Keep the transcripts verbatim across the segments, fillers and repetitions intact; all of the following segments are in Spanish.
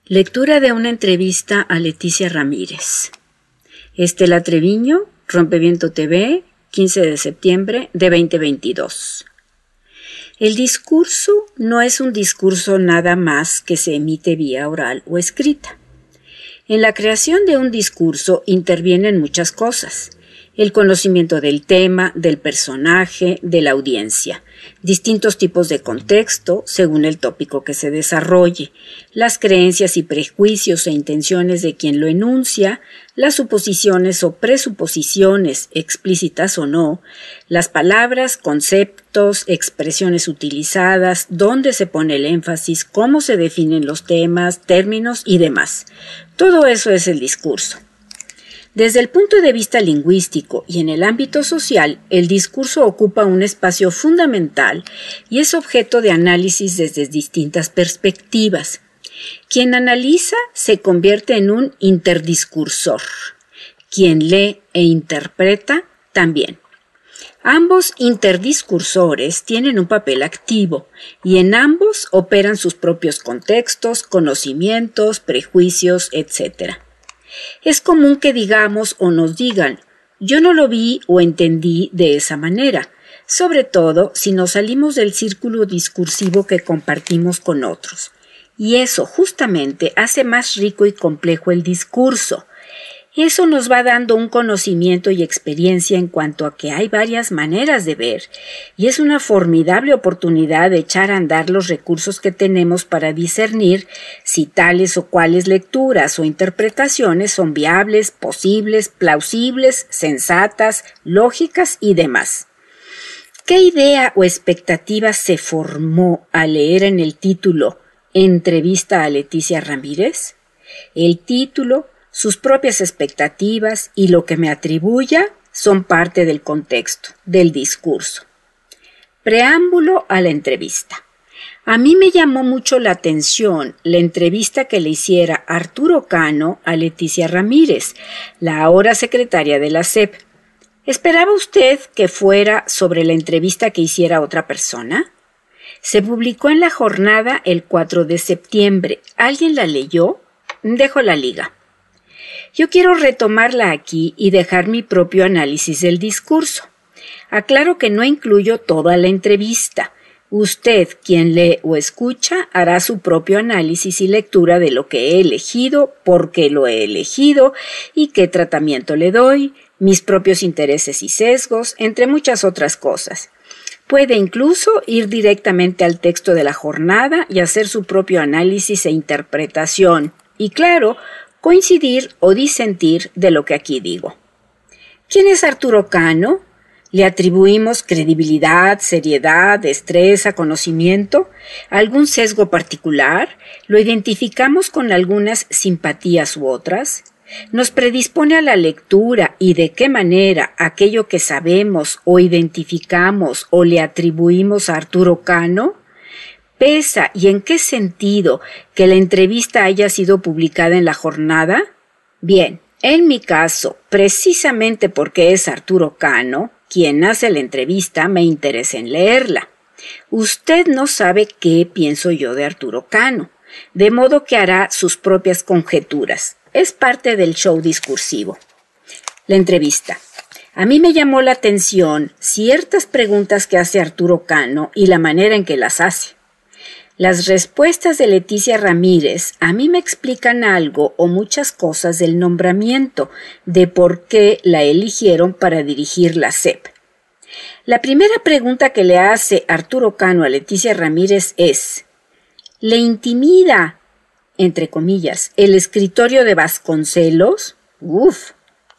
Lectura de una entrevista a Leticia Ramírez. Estela Treviño, Rompeviento T V, quince de septiembre de veinte veintidós. El discurso no es un discurso nada más que se emite vía oral o escrita. En la creación de un discurso intervienen muchas cosas: el conocimiento del tema, del personaje, de la audiencia, distintos tipos de contexto según el tópico que se desarrolle, las creencias y prejuicios e intenciones de quien lo enuncia, las suposiciones o presuposiciones, explícitas o no, las palabras, conceptos, expresiones utilizadas, dónde se pone el énfasis, cómo se definen los temas, términos y demás. Todo eso es el discurso. Desde el punto de vista lingüístico y en el ámbito social, el discurso ocupa un espacio fundamental y es objeto de análisis desde distintas perspectivas. Quien analiza se convierte en un interdiscursor. Quien lee e interpreta también. Ambos interdiscursores tienen un papel activo y en ambos operan sus propios contextos, conocimientos, prejuicios, etcétera. Es común que digamos o nos digan, yo no lo vi o entendí de esa manera, sobre todo si nos salimos del círculo discursivo que compartimos con otros. Y eso justamente hace más rico y complejo el discurso. Eso nos va dando un conocimiento y experiencia en cuanto a que hay varias maneras de ver, y es una formidable oportunidad de echar a andar los recursos que tenemos para discernir si tales o cuales lecturas o interpretaciones son viables, posibles, plausibles, sensatas, lógicas y demás. ¿Qué idea o expectativa se formó al leer en el título Entrevista a Leticia Ramírez? El título, sus propias expectativas y lo que me atribuya son parte del contexto, del discurso. Preámbulo a la entrevista. A mí me llamó mucho la atención la entrevista que le hiciera Arturo Cano a Leticia Ramírez, la ahora secretaria de la S E P. ¿Esperaba usted que fuera sobre la entrevista que hiciera otra persona? Se publicó en La Jornada el cuatro de septiembre. ¿Alguien la leyó? Dejo la liga. Yo quiero retomarla aquí y dejar mi propio análisis del discurso. Aclaro que no incluyo toda la entrevista. Usted, quien lee o escucha, hará su propio análisis y lectura de lo que he elegido, por qué lo he elegido y qué tratamiento le doy, mis propios intereses y sesgos, entre muchas otras cosas. Puede incluso ir directamente al texto de La Jornada y hacer su propio análisis e interpretación. Y claro, coincidir o disentir de lo que aquí digo. ¿Quién es Arturo Cano? ¿Le atribuimos credibilidad, seriedad, destreza, conocimiento? ¿Algún sesgo particular? ¿Lo identificamos con algunas simpatías u otras? ¿Nos predispone a la lectura y de qué manera aquello que sabemos o identificamos o le atribuimos a Arturo Cano? ¿Pesa y en qué sentido que la entrevista haya sido publicada en La Jornada? Bien, en mi caso, precisamente porque es Arturo Cano quien hace la entrevista, me interesa en leerla. Usted no sabe qué pienso yo de Arturo Cano, de modo que hará sus propias conjeturas. Es parte del show discursivo. La entrevista. A mí me llamó la atención ciertas preguntas que hace Arturo Cano y la manera en que las hace. Las respuestas de Leticia Ramírez a mí me explican algo o muchas cosas del nombramiento, de por qué la eligieron para dirigir la S E P. La primera pregunta que le hace Arturo Cano a Leticia Ramírez es: ¿le intimida, entre comillas, el escritorio de Vasconcelos? Uf.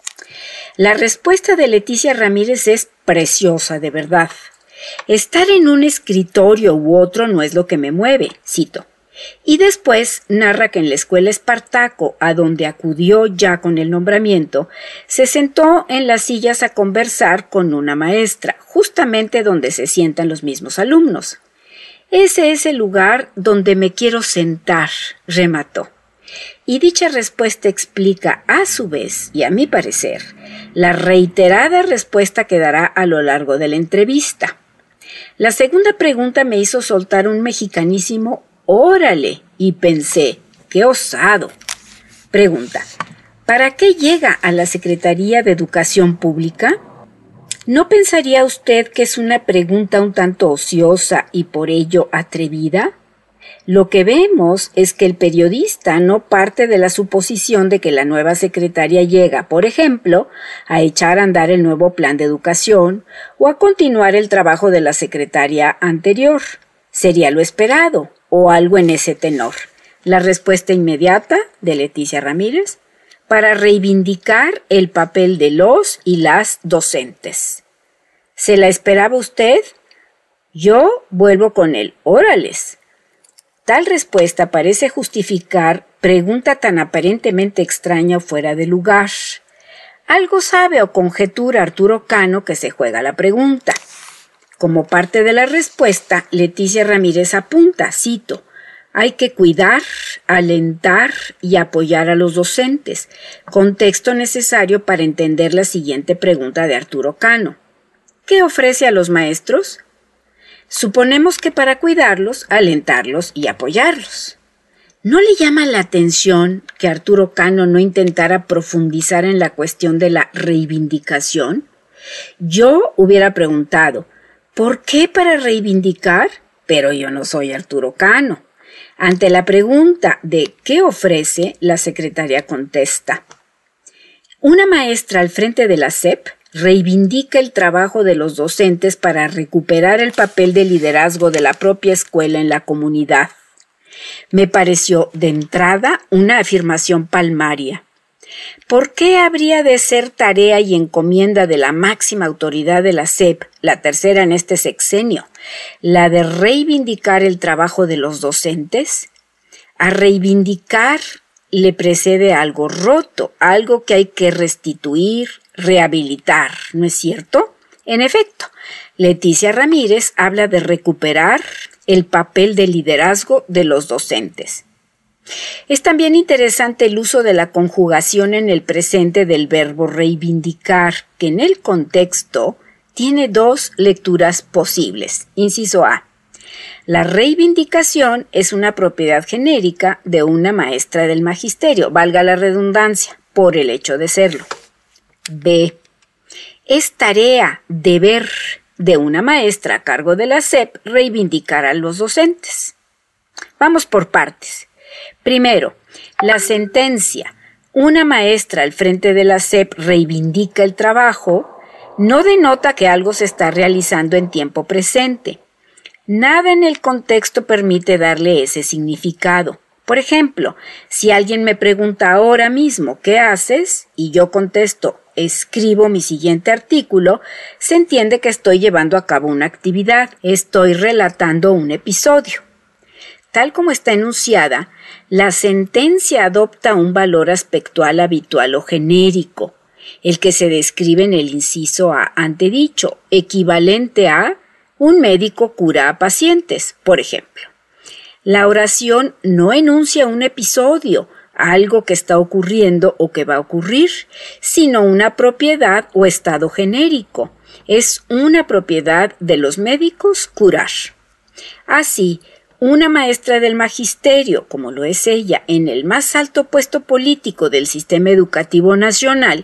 La respuesta de Leticia Ramírez es preciosa, de verdad. Estar en un escritorio u otro no es lo que me mueve, cito. Y después narra que en la escuela Espartaco, a donde acudió ya con el nombramiento, se sentó en las sillas a conversar con una maestra, justamente donde se sientan los mismos alumnos. Ese es el lugar donde me quiero sentar, remató. Y dicha respuesta explica, a su vez, y a mi parecer, la reiterada respuesta que dará a lo largo de la entrevista. La segunda pregunta me hizo soltar un mexicanísimo órale, y pensé, ¡Qué osado! Pregunta: ¿para qué llega a la Secretaría de Educación Pública? ¿No pensaría usted que es una pregunta un tanto ociosa y por ello atrevida? Lo que vemos es que el periodista no parte de la suposición de que la nueva secretaria llega, por ejemplo, a echar a andar el nuevo plan de educación o a continuar el trabajo de la secretaria anterior. Sería lo esperado, o algo en ese tenor. La respuesta inmediata de Leticia Ramírez: para reivindicar el papel de los y las docentes. ¿Se la esperaba usted? Yo vuelvo con el órales. Tal respuesta parece justificar pregunta tan aparentemente extraña o fuera de lugar. Algo sabe o conjetura Arturo Cano que se juega la pregunta. Como parte de la respuesta, Leticia Ramírez apunta, cito: hay que cuidar, alentar y apoyar a los docentes. Contexto necesario para entender la siguiente pregunta de Arturo Cano. ¿Qué ofrece a los maestros? Suponemos que para cuidarlos, alentarlos y apoyarlos. ¿No le llama la atención que Arturo Cano no intentara profundizar en la cuestión de la reivindicación? Yo hubiera preguntado, ¿por qué para reivindicar? Pero yo no soy Arturo Cano. Ante la pregunta de ¿qué ofrece?, la secretaria contesta: una maestra al frente de la S E P reivindica el trabajo de los docentes para recuperar el papel de liderazgo de la propia escuela en la comunidad. Me pareció de entrada una afirmación palmaria. ¿Por qué habría de ser tarea y encomienda de la máxima autoridad de la S E P, la tercera en este sexenio, la de reivindicar el trabajo de los docentes? A reivindicar le precede algo roto, algo que hay que restituir, rehabilitar, ¿no es cierto? En efecto, Leticia Ramírez habla de recuperar el papel de liderazgo de los docentes. Es también interesante el uso de la conjugación en el presente del verbo reivindicar, que en el contexto tiene dos lecturas posibles. Inciso A: la reivindicación es una propiedad genérica de una maestra del magisterio, valga la redundancia, por el hecho de serlo. B: es tarea, deber de una maestra a cargo de la S E P reivindicar a los docentes. Vamos por partes. Primero, la sentencia «una maestra al frente de la S E P reivindica el trabajo» no denota que algo se está realizando en tiempo presente. Nada en el contexto permite darle ese significado. Por ejemplo, si alguien me pregunta ahora mismo ¿qué haces?, y yo contesto escribo mi siguiente artículo, se entiende que estoy llevando a cabo una actividad, estoy relatando un episodio. Tal como está enunciada, la sentencia adopta un valor aspectual habitual o genérico, el que se describe en el inciso A antedicho, equivalente a un médico cura a pacientes, por ejemplo. La oración no enuncia un episodio, algo que está ocurriendo o que va a ocurrir, sino una propiedad o estado genérico. Es una propiedad de los médicos curar. Así, una maestra del magisterio, como lo es ella, en el más alto puesto político del sistema educativo nacional,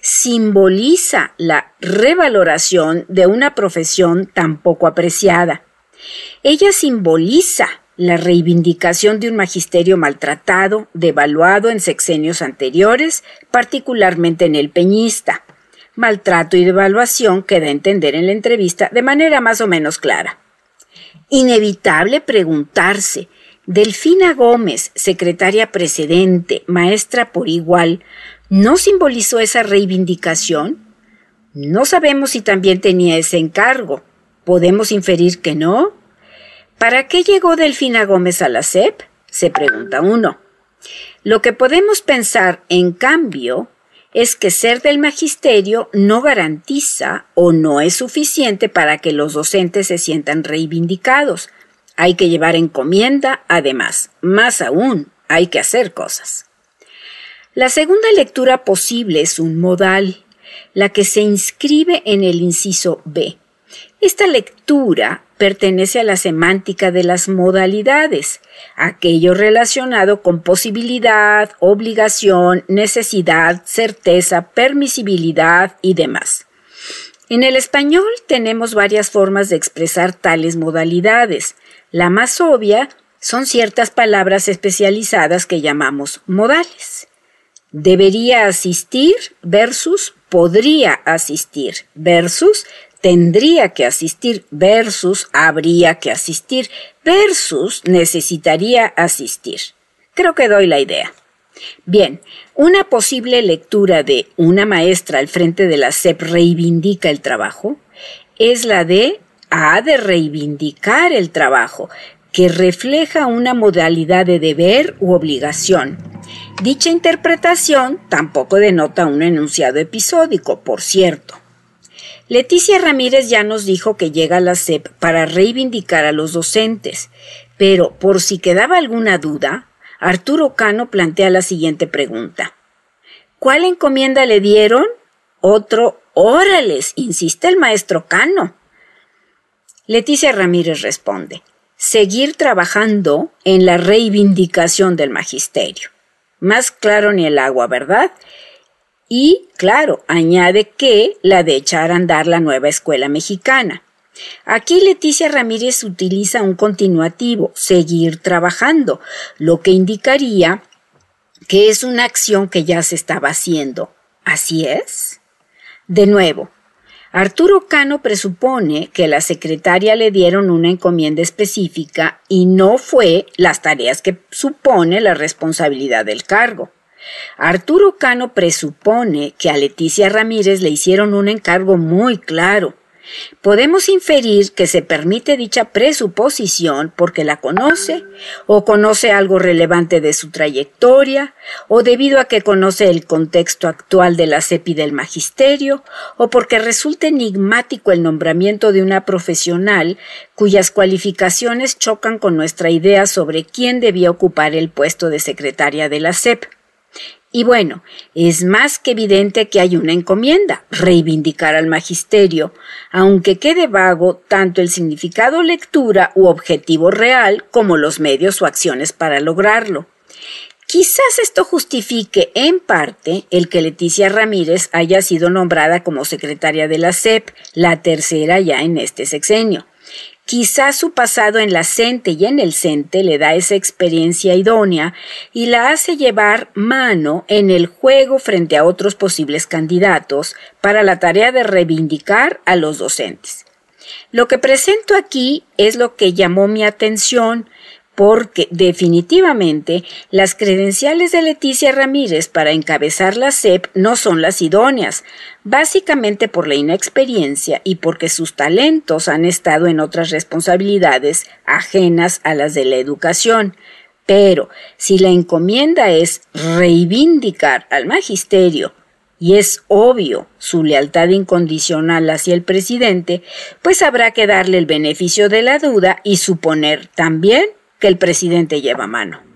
simboliza la revaloración de una profesión tan poco apreciada. Ella simboliza la reivindicación de un magisterio maltratado, devaluado en sexenios anteriores, particularmente en el peñista. Maltrato y devaluación queda a entender en la entrevista de manera más o menos clara. Inevitable preguntarse, ¿Delfina Gómez, secretaria precedente, maestra por igual, no simbolizó esa reivindicación? No sabemos si también tenía ese encargo. ¿Podemos inferir que no? ¿Para qué llegó Delfina Gómez a la S E P?, se pregunta uno. Lo que podemos pensar, en cambio, es que ser del magisterio no garantiza o no es suficiente para que los docentes se sientan reivindicados. Hay que llevar encomienda, además, más aún, hay que hacer cosas. La segunda lectura posible es un modal, la que se inscribe en el inciso B. Esta lectura pertenece a la semántica de las modalidades, aquello relacionado con posibilidad, obligación, necesidad, certeza, permisibilidad y demás. En el español tenemos varias formas de expresar tales modalidades. La más obvia son ciertas palabras especializadas que llamamos modales. Debería asistir versus podría asistir versus tendría que asistir versus habría que asistir versus necesitaría asistir. Creo que doy la idea. Bien, una posible lectura de una maestra al frente de la S E P reivindica el trabajo es la de ha de reivindicar el trabajo, que refleja una modalidad de deber u obligación. Dicha interpretación tampoco denota un enunciado episódico, por cierto. Leticia Ramírez ya nos dijo que llega a la S E P para reivindicar a los docentes, pero por si quedaba alguna duda, Arturo Cano plantea la siguiente pregunta. ¿Cuál encomienda le dieron? Otro, órales, insiste el maestro Cano. Leticia Ramírez responde, seguir trabajando en la reivindicación del magisterio. Más claro ni el agua, ¿verdad? Y, claro, añade que la de echar a andar la nueva escuela mexicana. Aquí Leticia Ramírez utiliza un continuativo, seguir trabajando, lo que indicaría que es una acción que ya se estaba haciendo. ¿Así es? De nuevo, Arturo Cano presupone que la secretaria le dieron una encomienda específica y no fue las tareas que supone la responsabilidad del cargo. Arturo Cano presupone que a Leticia Ramírez le hicieron un encargo muy claro. Podemos inferir que se permite dicha presuposición porque la conoce, o conoce algo relevante de su trayectoria, o debido a que conoce el contexto actual de la S E P y del magisterio, o porque resulta enigmático el nombramiento de una profesional cuyas cualificaciones chocan con nuestra idea sobre quién debía ocupar el puesto de secretaria de la S E P. Y bueno, es más que evidente que hay una encomienda, reivindicar al magisterio, aunque quede vago tanto el significado lectura u objetivo real como los medios o acciones para lograrlo. Quizás esto justifique en parte el que Leticia Ramírez haya sido nombrada como secretaria de la S E P, la tercera ya en este sexenio. Quizás su pasado en la CENTE y en el CENTE le da esa experiencia idónea y la hace llevar mano en el juego frente a otros posibles candidatos para la tarea de reivindicar a los docentes. Lo que presento aquí es lo que llamó mi atención porque definitivamente las credenciales de Leticia Ramírez para encabezar la S E P no son las idóneas, básicamente por la inexperiencia y porque sus talentos han estado en otras responsabilidades ajenas a las de la educación. Pero si la encomienda es reivindicar al magisterio, y es obvio su lealtad incondicional hacia el presidente, pues habrá que darle el beneficio de la duda y suponer también que el presidente lleva mano.